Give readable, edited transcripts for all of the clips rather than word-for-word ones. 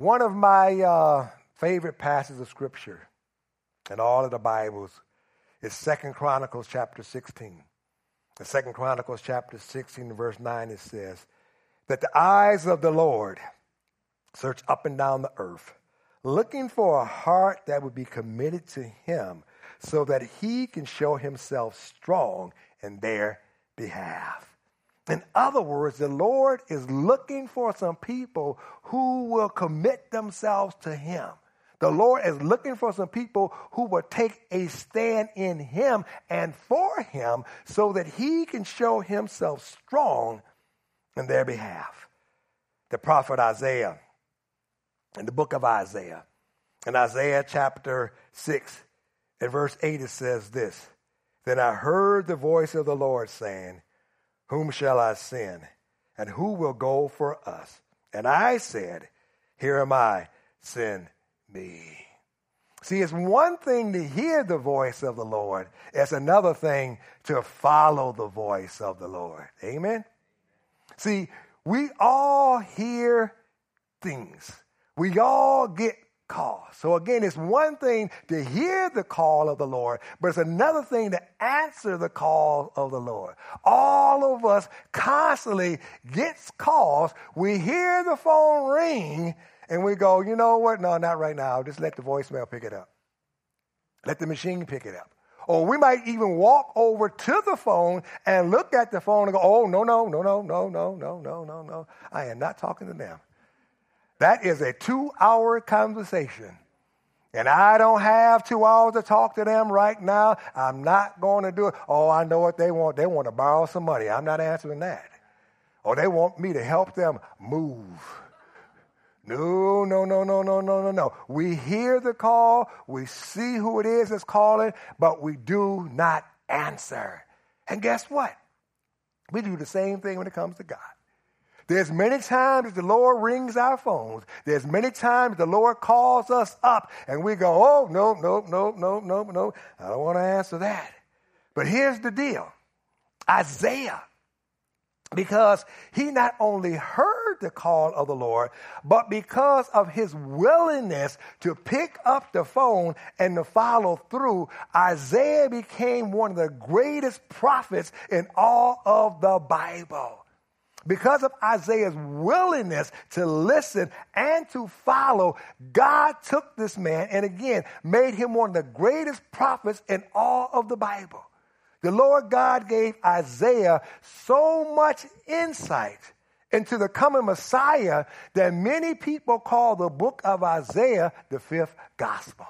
One of my favorite passages of Scripture in all of the Bibles is 2 Chronicles chapter 16. In 2 Chronicles chapter 16, verse 9, it says, that the eyes of the Lord search up and down the earth, looking for a heart that would be committed to him so that he can show himself strong in their behalf. In other words, the Lord is looking for some people who will commit themselves to him. The Lord is looking for some people who will take a stand in him and for him so that he can show himself strong in their behalf. The prophet Isaiah, in the book of Isaiah, in Isaiah chapter 6, in verse 8, it says this, then I heard the voice of the Lord saying, whom shall I send, and who will go for us? And I said, here am I, send me. See, it's one thing to hear the voice of the Lord. It's another thing to follow the voice of the Lord. Amen? See, we all hear things. We all get calls. So again, it's one thing to hear the call of the Lord, but it's another thing to answer the call of the Lord. All of us constantly gets calls. We hear the phone ring and we go, you know what? No, not right now. Just let the voicemail pick it up. Let the machine pick it up. Or we might even walk over to the phone and look at the phone and go, oh, no. I am not talking to them. That is a 2-hour conversation. And I don't have 2 hours to talk to them right now. I'm not going to do it. Oh, I know what they want. They want to borrow some money. I'm not answering that. Or they want me to help them move. No. We hear the call. We see who it is that's calling, but we do not answer. And guess what? We do the same thing when it comes to God. There's many times that the Lord rings our phones. There's many times the Lord calls us up and we go, oh, no. I don't want to answer that. But here's the deal. Isaiah, because he not only heard the call of the Lord, but because of his willingness to pick up the phone and to follow through, Isaiah became one of the greatest prophets in all of the Bible. Because of Isaiah's willingness to listen and to follow, God took this man and again made him one of the greatest prophets in all of the Bible. The Lord God gave Isaiah so much insight into the coming Messiah that many people call the book of Isaiah the fifth gospel.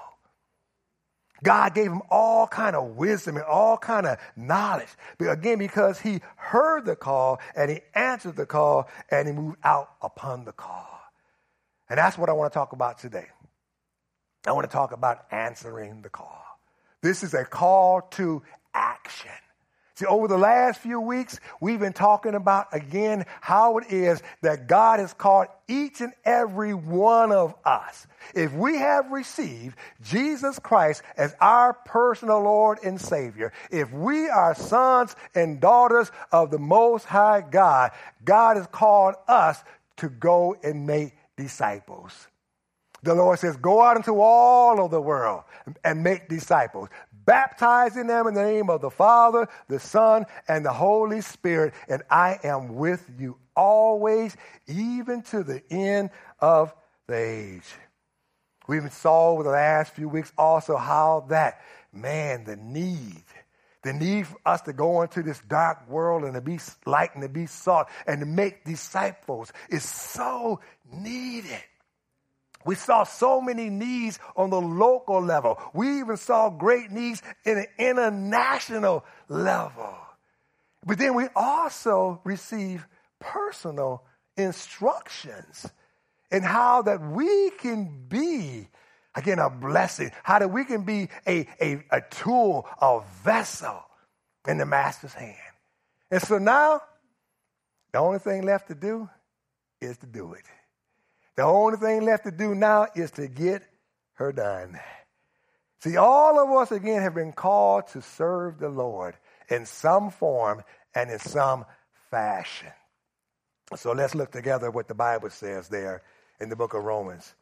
God gave him all kind of wisdom and all kind of knowledge. But again, because he heard the call and he answered the call and he moved out upon the call. And that's what I want to talk about today. I want to talk about answering the call. This is a call to action. See, over the last few weeks, we've been talking about, again, how it is that God has called each and every one of us. If we have received Jesus Christ as our personal Lord and Savior, if we are sons and daughters of the Most High God, God has called us to go and make disciples. The Lord says, go out into all of the world and make disciples, baptizing them in the name of the Father, the Son, and the Holy Spirit, and I am with you always, even to the end of the age. We even saw over the last few weeks also how that, the need for us to go into this dark world and to be light and to be salt and to make disciples is so needed. We saw so many needs on the local level. We even saw great needs in an international level. But then we also receive personal instructions in how that we can be, again, a blessing, how that we can be a tool, a vessel in the Master's hand. And so now, the only thing left to do is to do it. The only thing left to do now is to get her done. See, all of us, again, have been called to serve the Lord in some form and in some fashion. So let's look together what the Bible says there in the book of Romans.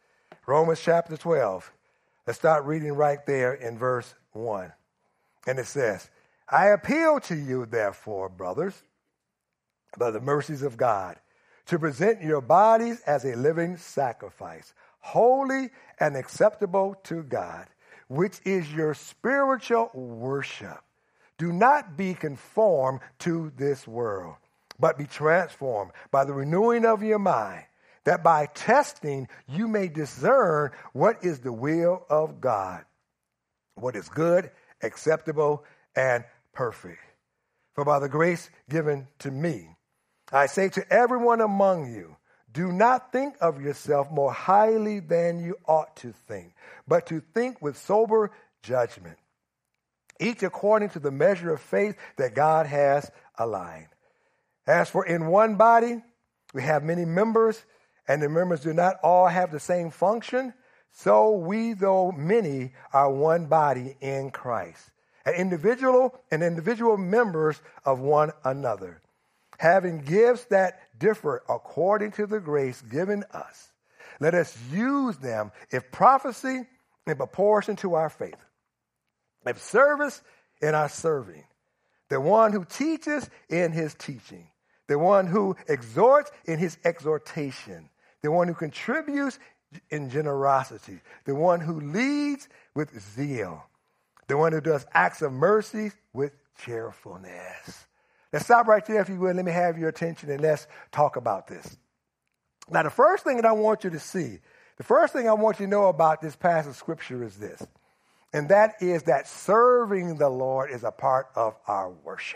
Romans chapter 12. Let's start reading right there in verse 1. And it says, I appeal to you, therefore, brothers, by the mercies of God, to present your bodies as a living sacrifice, holy and acceptable to God, which is your spiritual worship. Do not be conformed to this world, but be transformed by the renewing of your mind, that by testing you may discern what is the will of God, what is good, acceptable, and perfect. For by the grace given to me, I say to everyone among you, do not think of yourself more highly than you ought to think, but to think with sober judgment, each according to the measure of faith that God has aligned. As for in one body, we have many members, and the members do not all have the same function, so we, though many, are one body in Christ, and individual members of one another, having gifts that differ according to the grace given us. Let us use them, if prophecy, in proportion to our faith, if service, in our serving, the one who teaches in his teaching, the one who exhorts in his exhortation, the one who contributes in generosity, the one who leads with zeal, the one who does acts of mercy with cheerfulness. Let's stop right there, if you will. Let me have your attention and let's talk about this. Now, the first thing that I want you to see, the first thing I want you to know about this passage of Scripture is this, and that is that serving the Lord is a part of our worship.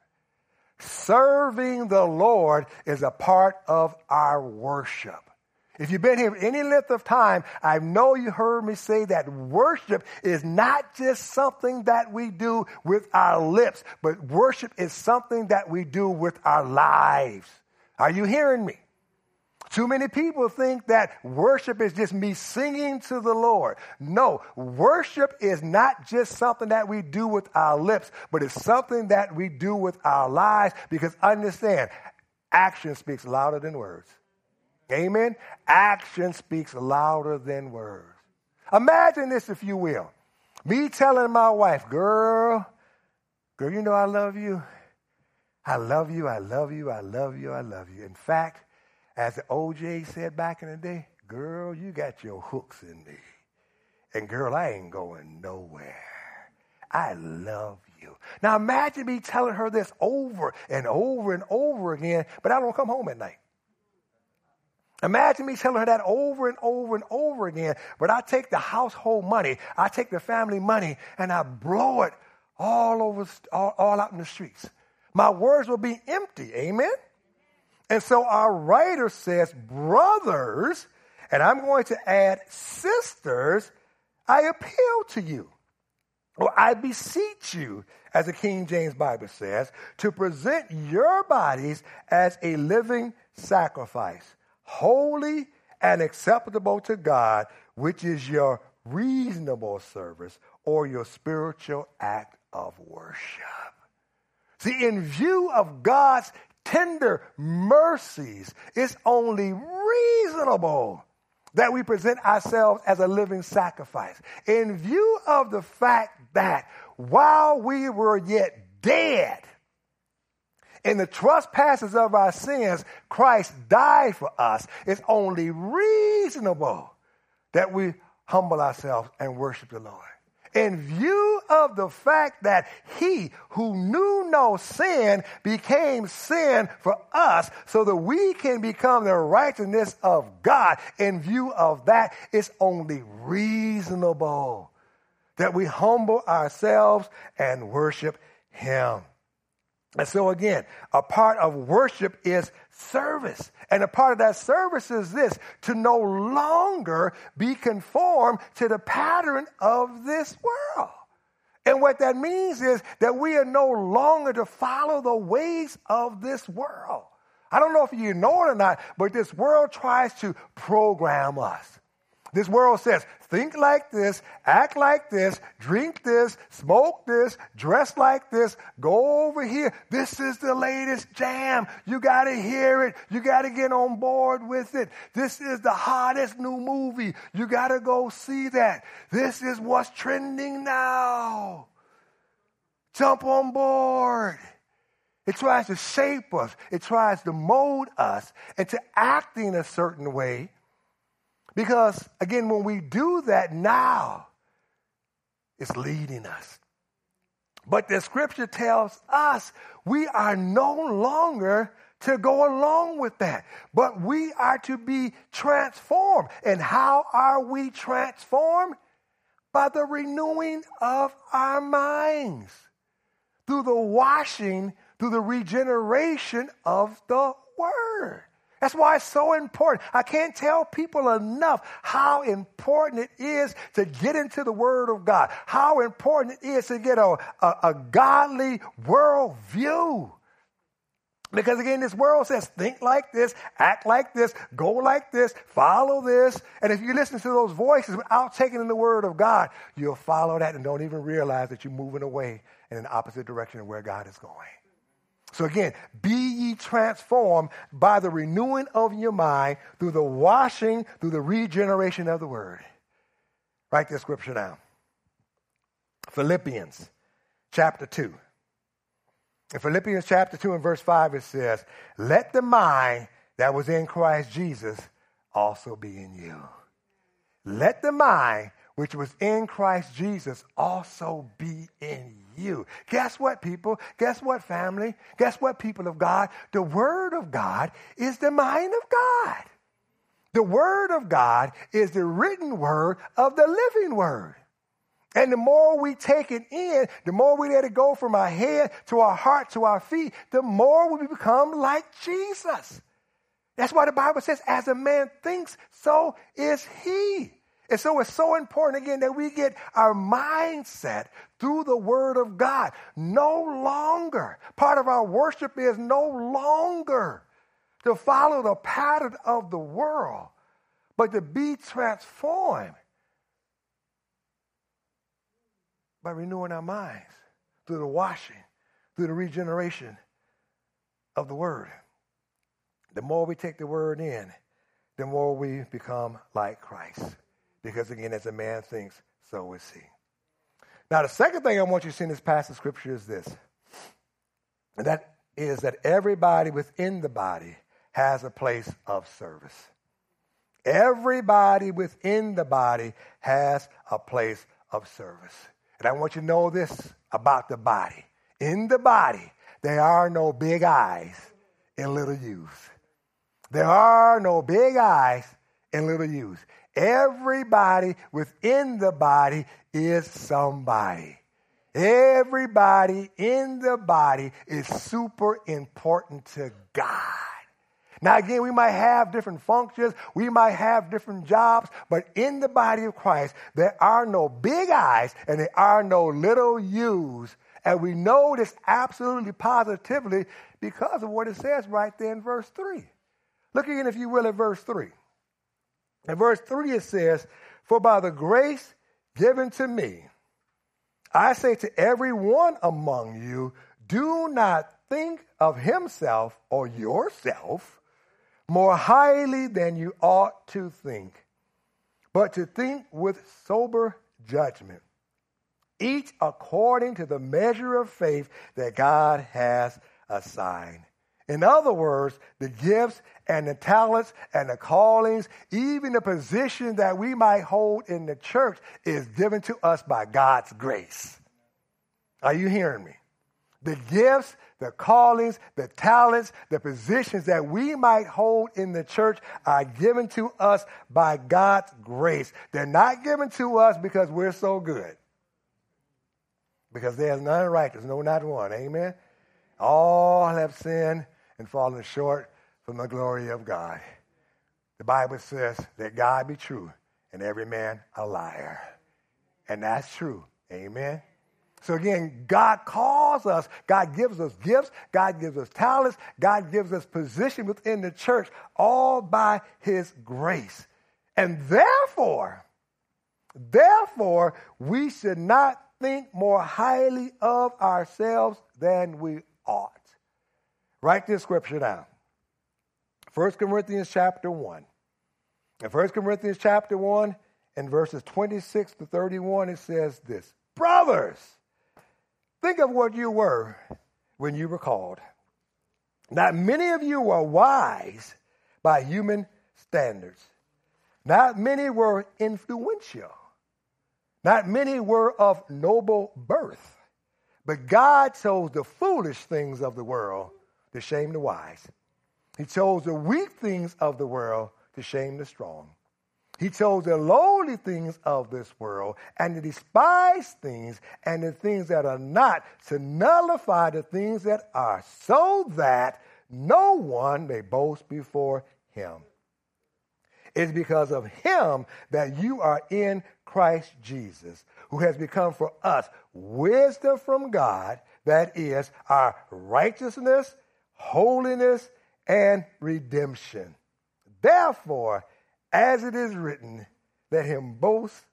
Serving the Lord is a part of our worship. If you've been here any length of time, I know you heard me say that worship is not just something that we do with our lips, but worship is something that we do with our lives. Are you hearing me? Too many people think that worship is just me singing to the Lord. No, worship is not just something that we do with our lips, but it's something that we do with our lives, because understand, action speaks louder than words. Amen? Action speaks louder than words. Imagine this, if you will. Me telling my wife, girl, you know I love you. I love you, I love you, I love you, I love you. In fact, as the OJ said back in the day, girl, you got your hooks in me. And girl, I ain't going nowhere. I love you. Now imagine me telling her this over and over and over again, but I don't come home at night. Imagine me telling her that over and over and over again, but I take the household money, I take the family money, and I blow it all out in the streets. My words will be empty, amen? And so our writer says, brothers, and I'm going to add sisters, I appeal to you, or I beseech you, as the King James Bible says, to present your bodies as a living sacrifice, holy and acceptable to God, which is your reasonable service or your spiritual act of worship. See, in view of God's tender mercies, it's only reasonable that we present ourselves as a living sacrifice. In view of the fact that while we were yet dead in the trespasses of our sins, Christ died for us. It's only reasonable that we humble ourselves and worship the Lord. In view of the fact that he who knew no sin became sin for us so that we can become the righteousness of God, in view of that, it's only reasonable that we humble ourselves and worship him. And so again, a part of worship is service. And a part of that service is this, to no longer be conformed to the pattern of this world. And what that means is that we are no longer to follow the ways of this world. I don't know if you know it or not, but this world tries to program us. This world says, think like this, act like this, drink this, smoke this, dress like this, go over here. This is the latest jam. You got to hear it. You got to get on board with it. This is the hottest new movie. You got to go see that. This is what's trending now. Jump on board. It tries to shape us. It tries to mold us into acting a certain way. Because, again, when we do that now, it's leading us. But the scripture tells us we are no longer to go along with that, but we are to be transformed. And how are we transformed? By the renewing of our minds, through the washing, through the regeneration of the word. That's why it's so important. I can't tell people enough how important it is to get into the Word of God, how important it is to get a godly worldview. Because again, this world says, think like this, act like this, go like this, follow this. And if you listen to those voices without taking in the Word of God, you'll follow that and don't even realize that you're moving away in an opposite direction of where God is going. So again, be ye transformed by the renewing of your mind through the washing, through the regeneration of the word. Write this scripture down. Philippians chapter 2. In Philippians chapter 2 and verse 5 it says, let the mind that was in Christ Jesus also be in you. Let the mind which was in Christ Jesus also be in you. Guess what, people? Guess what, family? Guess what, people of God? The Word of God is the mind of God. The Word of God is the written Word of the living Word. And the more we take it in, the more we let it go from our head to our heart to our feet, the more we become like Jesus. That's why the Bible says, as a man thinks, so is he. And so it's so important, again, that we get our mindset through the Word of God. No longer, part of our worship is no longer to follow the pattern of the world, but to be transformed by renewing our minds through the washing, through the regeneration of the Word. The more we take the Word in, the more we become like Christ. Because again, as a man thinks, so is he. Now, the second thing I want you to see in this passage of scripture is this. And that is that everybody within the body has a place of service. Everybody within the body has a place of service. And I want you to know this about the body. In the body, there are no big I's and little U's. There are no big I's and little U's. Everybody within the body is somebody. Everybody in the body is super important to God. Now, again, we might have different functions. We might have different jobs. But in the body of Christ, there are no big I's and there are no little U's. And we know this absolutely positively because of what it says right there in verse 3. Look again, if you will, at verse 3. In verse 3 it says, for by the grace given to me, I say to every one among you, do not think of himself or yourself more highly than you ought to think, but to think with sober judgment, each according to the measure of faith that God has assigned. In other words, the gifts and the talents and the callings, even the position that we might hold in the church is given to us by God's grace. Are you hearing me? The gifts, the callings, the talents, the positions that we might hold in the church are given to us by God's grace. They're not given to us because we're so good. Because there's none righteous, no, not one. Amen? All have sinned and fallen short from the glory of God. The Bible says that God be true and every man a liar. And that's true. Amen? So again, God calls us, God gives us gifts, God gives us talents, God gives us position within the church, all by his grace. And therefore, we should not think more highly of ourselves than we ought. Write this scripture down. 1 Corinthians chapter 1. In 1 Corinthians chapter 1, in verses 26 to 31, it says this. Brothers, think of what you were when you were called. Not many of you were wise by human standards. Not many were influential. Not many were of noble birth. But God chose the foolish things of the world to shame the wise. He chose the weak things of the world to shame the strong. He chose the lowly things of this world and the despised things and the things that are not to nullify the things that are, so that no one may boast before him. It's because of him that you are in Christ Jesus, who has become for us wisdom from God, that is our righteousness, holiness, and redemption. Therefore, as it is written, let him boast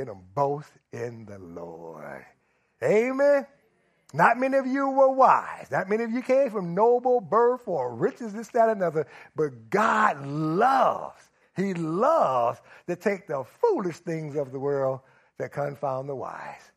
in the Lord. Amen. Not many of you were wise. Not many of you came from noble birth or riches, this, that, and another. But God loves. He loves to take the foolish things of the world that confound the wise.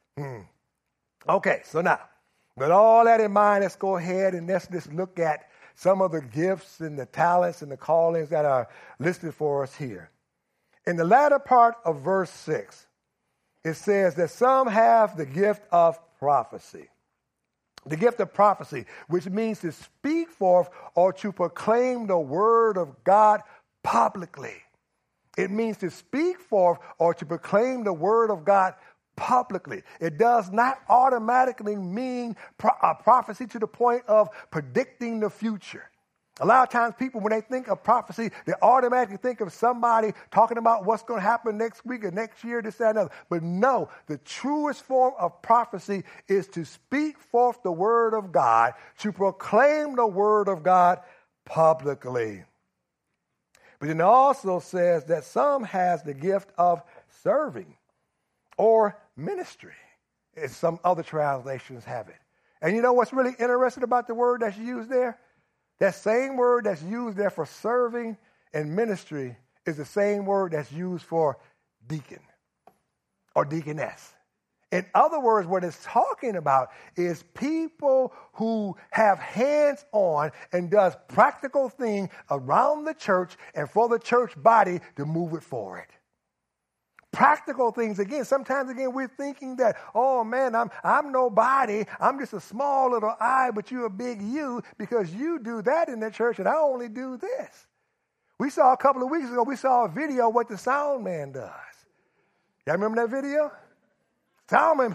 Okay, so now, with all that in mind, let's go ahead and let's just look at some of the gifts and the talents and the callings that are listed for us here. In the latter part of verse 6, it says that some have the gift of prophecy. The gift of prophecy, which means to speak forth or to proclaim the word of God publicly. It means to speak forth or to proclaim the word of God publicly. It does not automatically mean a prophecy to the point of predicting the future. A lot of times people, when they think of prophecy, they automatically think of somebody talking about what's going to happen next week or next year, this, that, and other. But no, the truest form of prophecy is to speak forth the word of God, to proclaim the word of God publicly. But then it also says that some has the gift of serving or ministry, as some other translations have it. And you know what's really interesting about the word that's used there? That same word that's used there for serving and ministry is the same word that's used for deacon or deaconess. In other words, what it's talking about is people who have hands on and does practical things around the church and for the church body to move it forward. Practical things, again, sometimes, again, we're thinking that, oh, man, I'm nobody. I'm just a small little I, but you're a big you because you do that in the church and I only do this. We saw a couple of weeks ago, we saw a video of what the sound man does. Y'all remember that video? Sound man,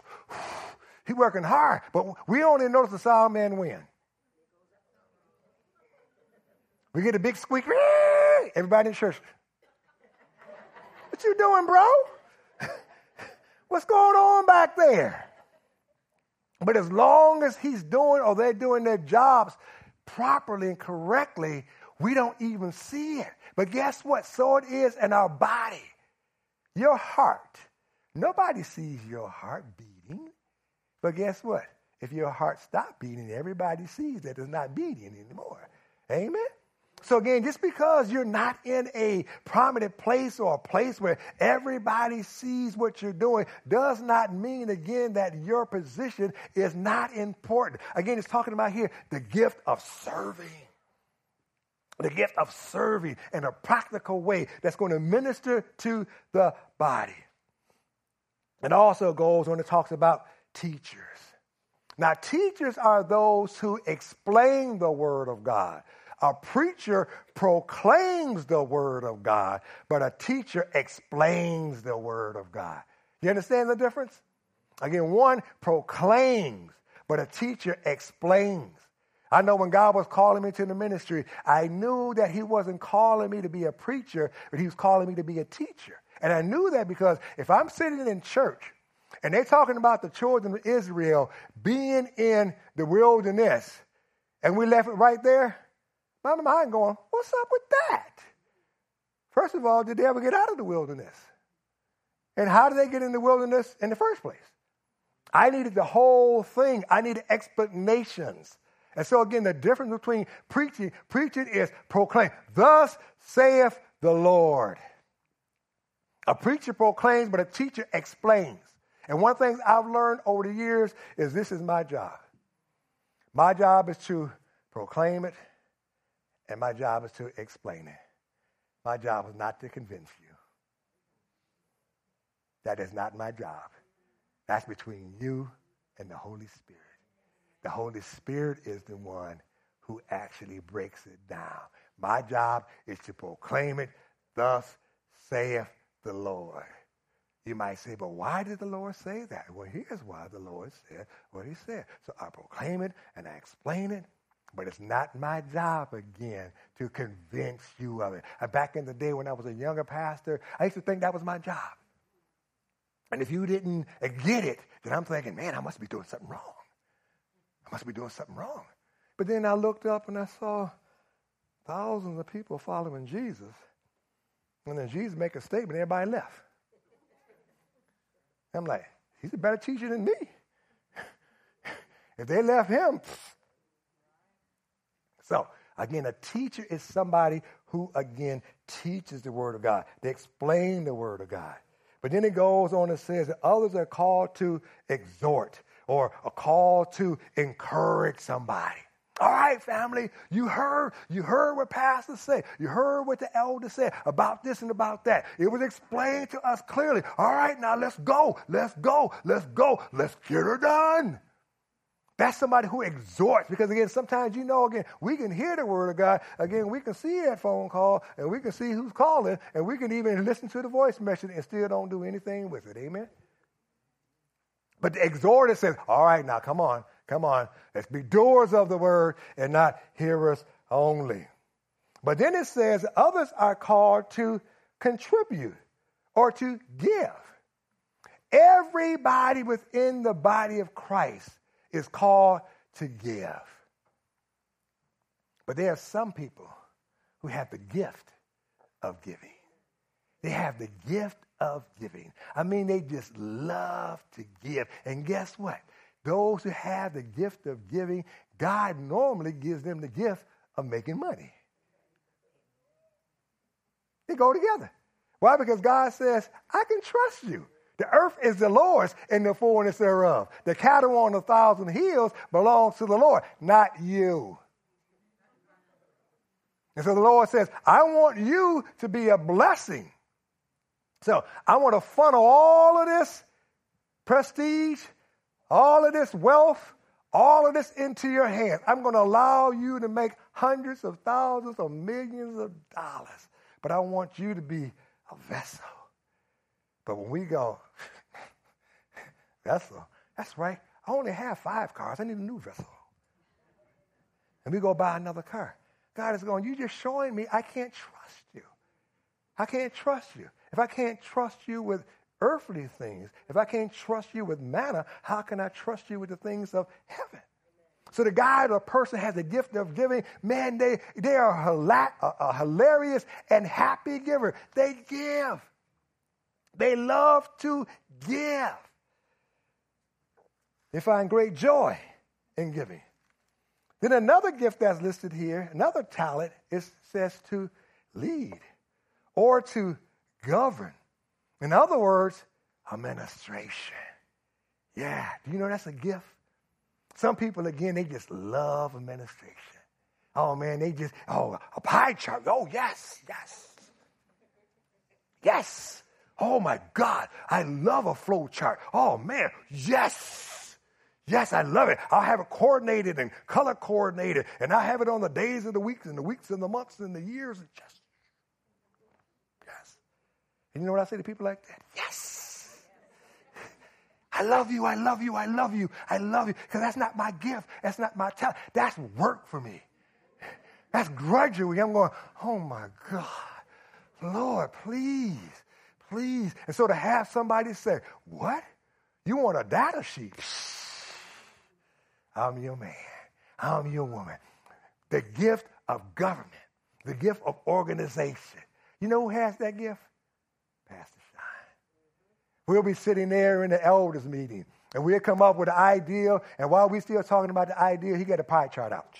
he working hard, but we only notice the sound man when. We get a big squeak, everybody in church. What you doing, bro? What's going on back there? But as long as he's doing or they're doing their jobs properly and correctly, we don't even see it. But guess what? So it is in our body. Your heart. Nobody sees your heart beating. But guess what? If your heart stopped beating, everybody sees that it's not beating anymore. Amen? So again, just because you're not in a prominent place or a place where everybody sees what you're doing does not mean, again, that your position is not important. Again, it's talking about here the gift of serving. The gift of serving in a practical way that's going to minister to the body. It also goes on and talks about teachers. Now, teachers are those who explain the word of God. A preacher proclaims the word of God, but a teacher explains the word of God. You understand the difference? Again, one proclaims, but a teacher explains. I know when God was calling me to the ministry, I knew that he wasn't calling me to be a preacher, but he was calling me to be a teacher. And I knew that because if I'm sitting in church and they're talking about the children of Israel being in the wilderness, and we left it right there, my mind going, what's up with that? First of all, did they ever get out of the wilderness? And how did they get in the wilderness in the first place? I needed the whole thing. I needed explanations. And so again, the difference between preaching is proclaim. Thus saith the Lord. A preacher proclaims, but a teacher explains. And one thing I've learned over the years is this is my job. My job is to proclaim it, and my job is to explain it. My job is not to convince you. That is not my job. That's between you and the Holy Spirit. The Holy Spirit is the one who actually breaks it down. My job is to proclaim it, thus saith the Lord. You might say, but why did the Lord say that? Well, here's why the Lord said what he said. So I proclaim it and I explain it, but it's not my job, again, to convince you of it. Back in the day when I was a younger pastor, I used to think that was my job. And if you didn't get it, then I'm thinking, man, I must be doing something wrong. I must be doing something wrong. But then I looked up and I saw thousands of people following Jesus. And then Jesus make a statement, everybody left. I'm like, he's a better teacher than me. If they left him. So, again, a teacher is somebody who, again, teaches the Word of God. They explain the Word of God. But then it goes on and says that others are called to exhort or are called to encourage somebody. All right, family, you heard what pastors say. You heard what the elders said about this and about that. It was explained to us clearly. All right, now let's go. Let's get her done. That's somebody who exhorts, because, again, sometimes, again, we can hear the Word of God. Again, we can see that phone call, and we can see who's calling, and we can even listen to the voice message and still don't do anything with it. Amen? But the exhorter says, all right, now, come on. Let's be doers of the Word and not hearers only. But then it says others are called to contribute or to give. Everybody within the body of Christ is called to give. But there are some people who have the gift of giving. They have the gift of giving. I mean, they just love to give. And guess what? Those who have the gift of giving, God normally gives them the gift of making money. They go together. Why? Because God says, I can trust you. The earth is the Lord's and the fullness thereof. The cattle on 1,000 hills belongs to the Lord, not you. And so the Lord says, I want you to be a blessing. So I want to funnel all of this prestige, all of this wealth, all of this into your hands. I'm going to allow you to make hundreds of thousands or millions of dollars. But I want you to be a vessel. But when we go, vessel, that's right. I only have 5 cars. I need a new vessel. And we go buy another car. God is going, you just showing me I can't trust you. I can't trust you. If I can't trust you with earthly things, if I can't trust you with manna, how can I trust you with the things of heaven? So the guy or person has the gift of giving. Man, they are a hilarious and happy giver. They give. They love to give. They find great joy in giving. Then another gift that's listed here, another talent, says to lead or to govern. In other words, administration. Yeah, do you know that's a gift? Some people, again, they just love administration. Oh, man, a pie chart. Oh, yes. Oh, my God, I love a flow chart. Oh, man, yes, I love it. I'll have it coordinated and color coordinated, and I have it on the days of the weeks and the months and the years. And yes. And you know what I say to people like that? Yes. I love you, because that's not my gift. That's not my talent. That's work for me. That's drudgery. I'm going, oh, my God, Lord, please. And so to have somebody say, what? You want a data sheet? I'm your man. I'm your woman. The gift of government. The gift of organization. You know who has that gift? Pastor Shine. We'll be sitting there in the elders meeting, and we'll come up with an idea, and while we're still talking about the idea, he got a pie chart out.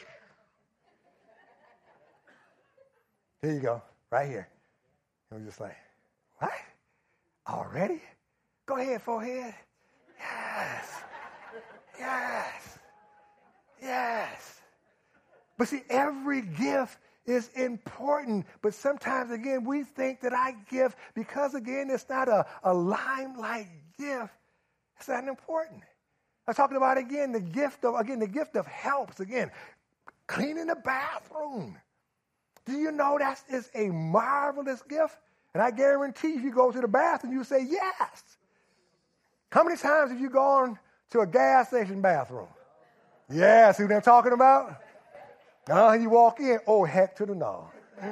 Here you go, right here. And we're just like, what? Already? Go ahead, forehead. Yes. Yes. Yes. But see, every gift is important. But sometimes, again, we think that our gift, because, again, it's not a limelight gift, it's not important. I'm talking about, again, the gift of helps. Again, cleaning the bathroom. Do you know that is a marvelous gift? And I guarantee if you go to the bathroom, you say yes. How many times have you gone to a gas station bathroom? Yeah, see what I'm talking about? You walk in, oh, heck to the no.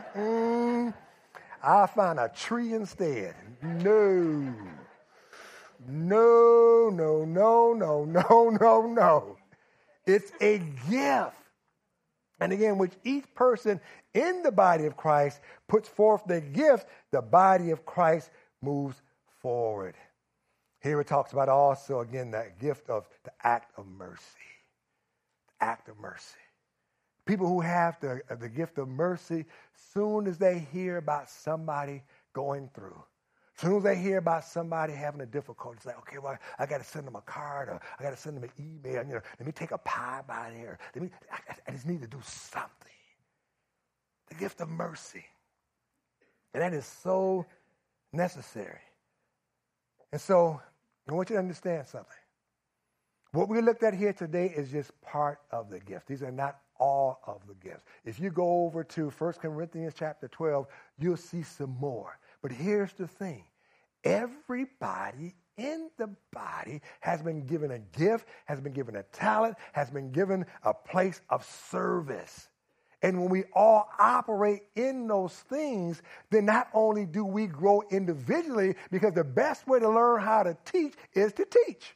I'll find a tree instead. No. No, no, no, no, no, no, no. It's a gift. And again, which each person in the body of Christ puts forth their gift, the body of Christ moves forward. Here it talks about also, again, that gift of the act of mercy. The act of mercy. People who have the gift of mercy, soon as they hear about somebody going through, soon as they hear about somebody having a difficulty, it's like, okay, well, I got to send them a card, or I got to send them an email. Let me take a pie by there. I just need to do something. The gift of mercy. And that is so necessary. And so I want you to understand something. What we looked at here today is just part of the gift. These are not all of the gifts. If you go over to 1 Corinthians chapter 12, you'll see some more. But here's the thing. Everybody in the body has been given a gift, has been given a talent, has been given a place of service. And when we all operate in those things, then not only do we grow individually, because the best way to learn how to teach is to teach.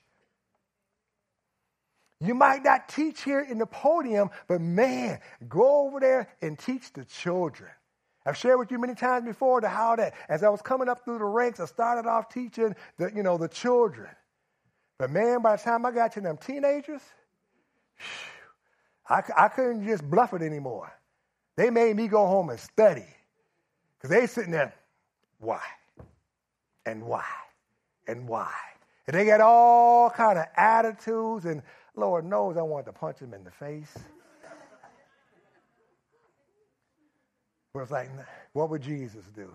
You might not teach here in the podium, but man, go over there and teach the children. I've shared with you many times before how that as I was coming up through the ranks, I started off teaching the children. But man, by the time I got to them teenagers, I couldn't just bluff it anymore. They made me go home and study. Because they sitting there, why? And why? And why? And they got all kind of attitudes, and Lord knows I wanted to punch them in the face. But it's like, what would Jesus do?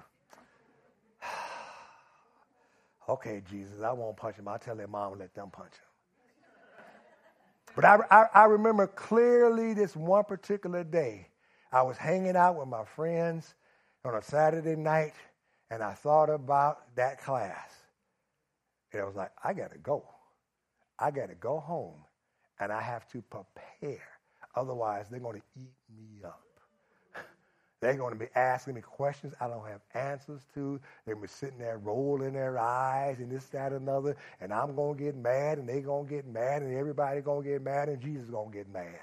Okay, Jesus, I won't punch him. I'll tell their mom and let them punch him. But I remember clearly this one particular day. I was hanging out with my friends on a Saturday night, and I thought about that class. And I was like, I got to go. I got to go home, and I have to prepare. Otherwise, they're going to eat me up. They're going to be asking me questions I don't have answers to. They're going to be sitting there rolling their eyes and this, that, and another. And I'm going to get mad, and they're going to get mad, and everybody's going to get mad, and Jesus is going to get mad.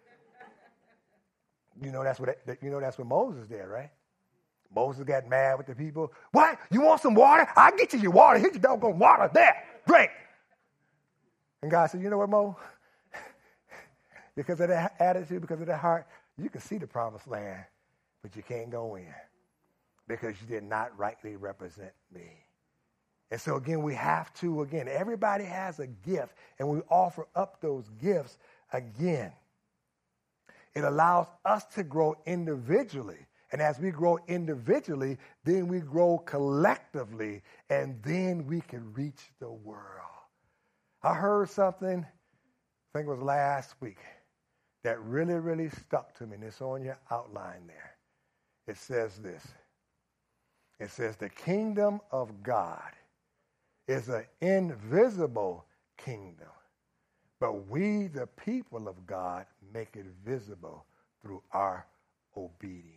That's what Moses did, right? Moses got mad with the people. What? You want some water? I'll get you your water. Here's your doggone water. There. Drink. And God said, you know what, Mo? Because of that attitude, because of that heart, you can see the promised land, but you can't go in because you did not rightly represent me. And so, again, we have to, everybody has a gift, and we offer up those gifts again. It allows us to grow individually. And as we grow individually, then we grow collectively, and then we can reach the world. I heard something, I think it was last week, that really, really stuck to me, and it's on your outline there. It says this. It says, the kingdom of God is an invisible kingdom, but we, the people of God, make it visible through our obedience.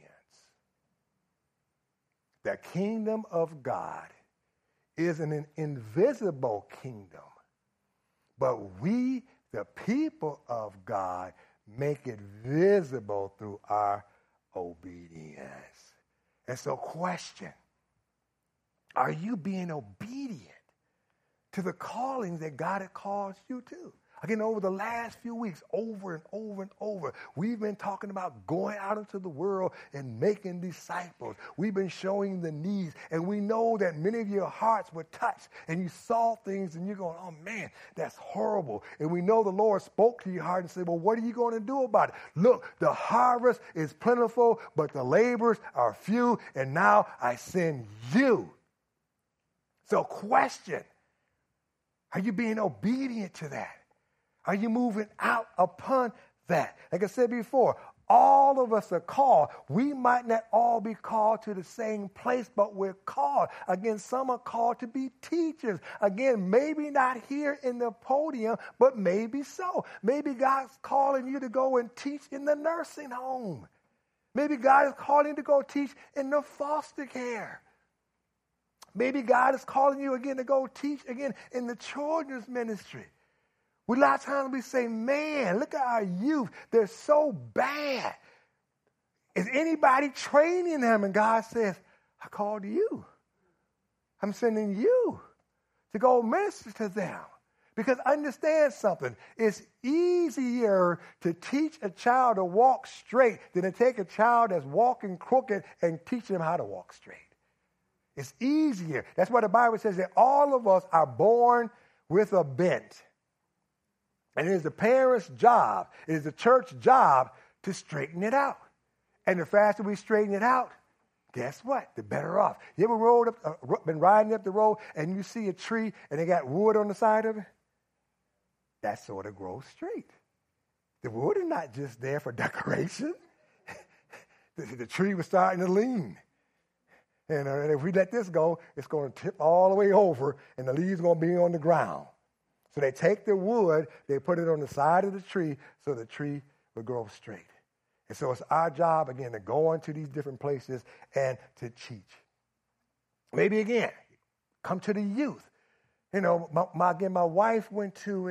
The kingdom of God is an invisible kingdom, but we, the people of God, make it visible through our obedience. And so, question, Are you being obedient to the callings that God has called you to? Again, over the last few weeks, over and over and over, we've been talking about going out into the world and making disciples. We've been showing the needs, and we know that many of your hearts were touched, and you saw things, and you're going, oh, man, that's horrible. And we know the Lord spoke to your heart and said, well, what are you going to do about it? Look, the harvest is plentiful, but the laborers are few, and now I send you. So question, are you being obedient to that? Are you moving out upon that? Like I said before, all of us are called. We might not all be called to the same place, but we're called. Again, some are called to be teachers. Again, maybe not here in the podium, but maybe so. Maybe God's calling you to go and teach in the nursing home. Maybe God is calling you to go teach in the foster care. Maybe God is calling you again to go teach again in the children's ministry. A lot of times we say, man, look at our youth. They're so bad. Is anybody training them? And God says, I called you. I'm sending you to go minister to them. Because understand something. It's easier to teach a child to walk straight than to take a child that's walking crooked and teach them how to walk straight. It's easier. That's why the Bible says that all of us are born with a bent. And it is the parents' job, it is the church's job to straighten it out. And the faster we straighten it out, guess what? The better off. You ever been riding up the road and you see a tree and they got wood on the side of it? That sort of grows straight. The wood is not just there for decoration. The tree was starting to lean. And if we let this go, it's going to tip all the way over and the leaves are going to be on the ground. So they take the wood, they put it on the side of the tree so the tree will grow straight. And so it's our job, again, to go into these different places and to teach. Maybe, again, come to the youth. You know, my wife went to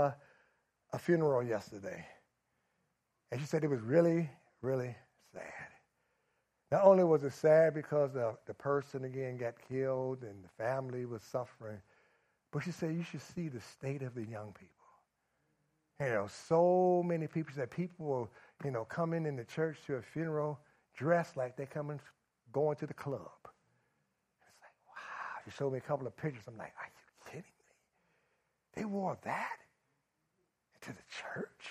a funeral yesterday. And she said it was really, really sad. Not only was it sad because the person, again, got killed and the family was suffering, but she said, you should see the state of the young people. You know, so many people said people will, you know, come in the church to a funeral dressed like they're going to the club. It's like, wow. She showed me a couple of pictures. I'm like, are you kidding me? They wore that into the church?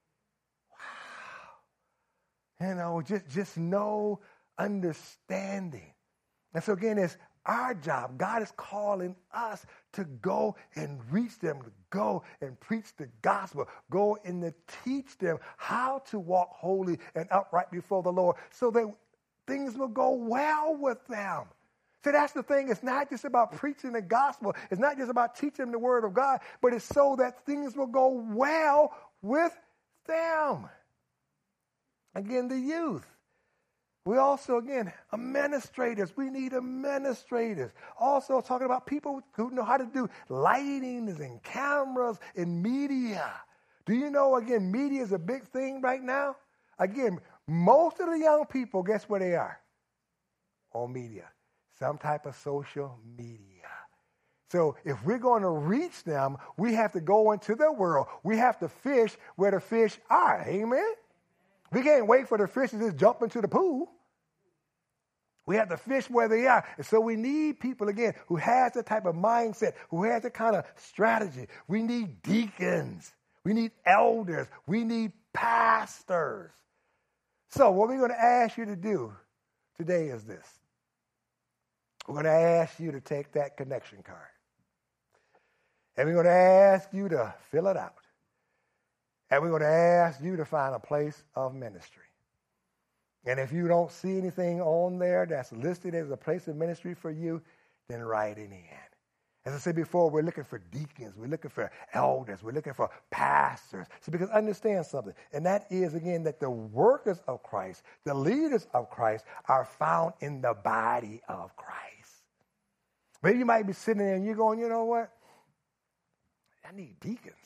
Wow. You know, just no understanding. And so again, it's our job. God is calling us to go and reach them, to go and preach the gospel, go and to teach them how to walk holy and upright before the Lord so that things will go well with them. So that's the thing. It's not just about preaching the gospel. It's not just about teaching the word of God, but it's so that things will go well with them. Again, the youth. We also, again, administrators. We need administrators. Also talking about people who know how to do lightings and cameras and media. Do you know, again, media is a big thing right now? Again, most of the young people, guess where they are? On media. Some type of social media. So if we're going to reach them, we have to go into their world. We have to fish where the fish are. Amen? We can't wait for the fish to just jump into the pool. We have to fish where they are. And so we need people, again, who has that type of mindset, who has that kind of strategy. We need deacons. We need elders. We need pastors. So what we're going to ask you to do today is this. We're going to ask you to take that connection card. And we're going to ask you to fill it out. And we're going to ask you to find a place of ministry. And if you don't see anything on there that's listed as a place of ministry for you, then write it in. As I said before, we're looking for deacons. We're looking for elders. We're looking for pastors. So because understand something, and that is, again, that the workers of Christ, the leaders of Christ, are found in the body of Christ. Maybe you might be sitting there and you're going, you know what? I need deacons.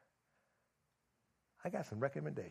I got some recommendations.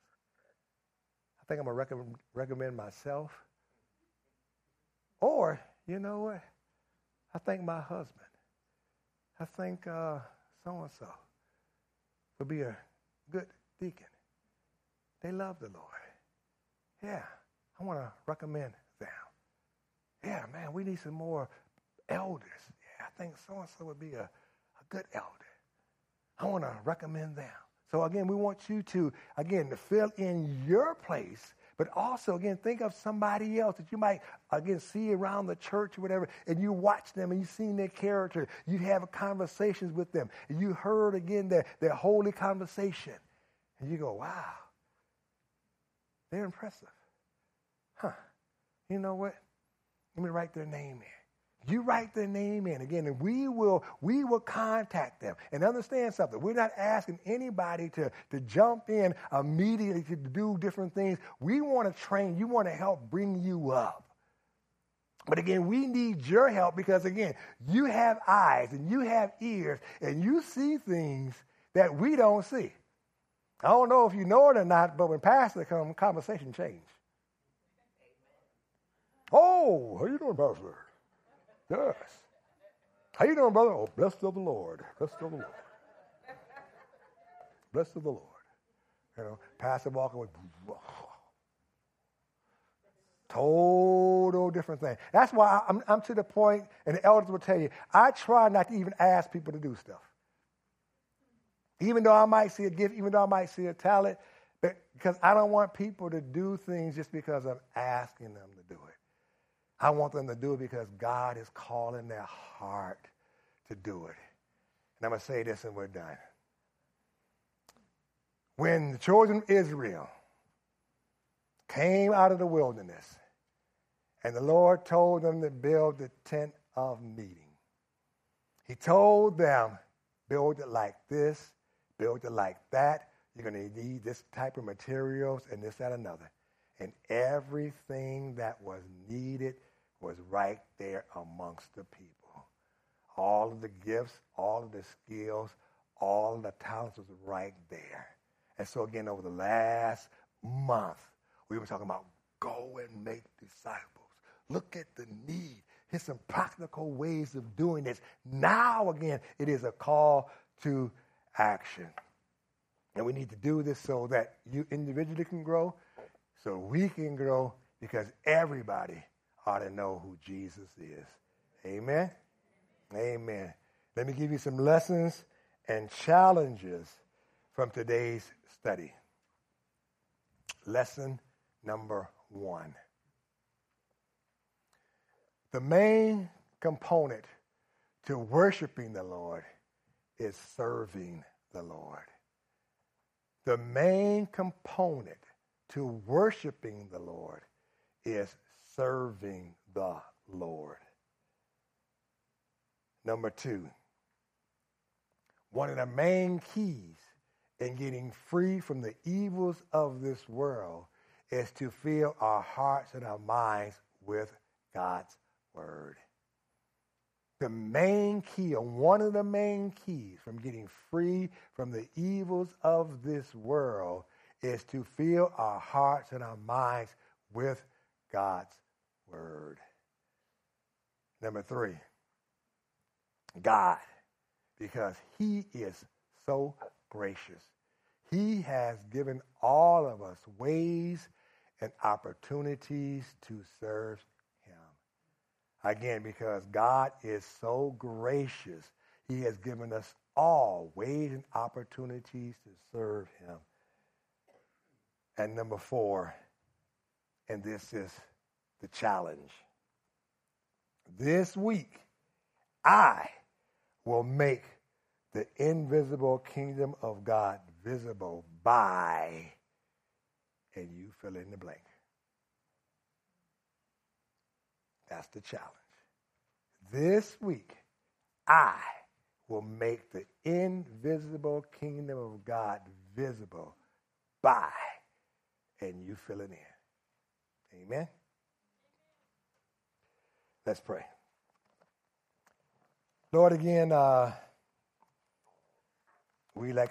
I think I'm going to recommend myself. Or, you know what? I thank my husband. I thank so-and-so for being a good deacon. They love the Lord. Yeah, I want to recommend them. Yeah, man, we need some more elders. Yeah, I think so-and-so would be a good elder. I want to recommend them. So, again, we want you to fill in your place, but also, again, think of somebody else that you might, again, see around the church or whatever, and you watch them and you've seen their character. You have conversations with them, and you heard, again, their holy conversation. And you go, wow, they're impressive. Huh. You know what? Let me write their name in. You write their name in again, and we will contact them. And understand something. We're not asking anybody to jump in immediately to do different things. We want to train. You want to help bring you up. But again, we need your help because, again, you have eyes and you have ears and you see things that we don't see. I don't know if you know it or not, but when pastor comes, conversation change. Oh, how you doing, pastor? Yes. How you doing, brother? Oh, blessed of the Lord. Blessed of the Lord. Blessed of the Lord. You know, pastor walking with total different thing. That's why I'm to the point, and the elders will tell you, I try not to even ask people to do stuff. Even though I might see a gift, even though I might see a talent, because I don't want people to do things just because I'm asking them to do it. I want them to do it because God is calling their heart to do it. And I'm going to say this and we're done. When the children of Israel came out of the wilderness and the Lord told them to build the tent of meeting, he told them, build it like this, build it like that. You're going to need this type of materials and this, that, another. And everything that was needed was right there amongst the people. All of the gifts, all of the skills, all of the talents was right there. And so again, over the last month, we were talking about go and make disciples. Look at the need. Here's some practical ways of doing this. Now, again, it is a call to action. And we need to do this so that you individually can grow, so we can grow, because everybody ought to know who Jesus is. Amen? Amen. Let me give you some lessons and challenges from today's study. Lesson number 1. The main component to worshiping the Lord is serving the Lord. The main component to worshiping the Lord is serving the Lord. Number 2, one of the main keys in getting free from the evils of this world is to fill our hearts and our minds with God's word. The main key, or one of the main keys from getting free from the evils of this world is to fill our hearts and our minds with God's word. Number 3, God, because he is so gracious. He has given all of us ways and opportunities to serve him. Again, because God is so gracious, he has given us all ways and opportunities to serve him. And number 4, and this is the challenge. This week, I will make the invisible kingdom of God visible by, and you fill in the blank. That's the challenge. This week, I will make the invisible kingdom of God visible by, and you fill it in. Amen? Let's pray. Lord, again, we like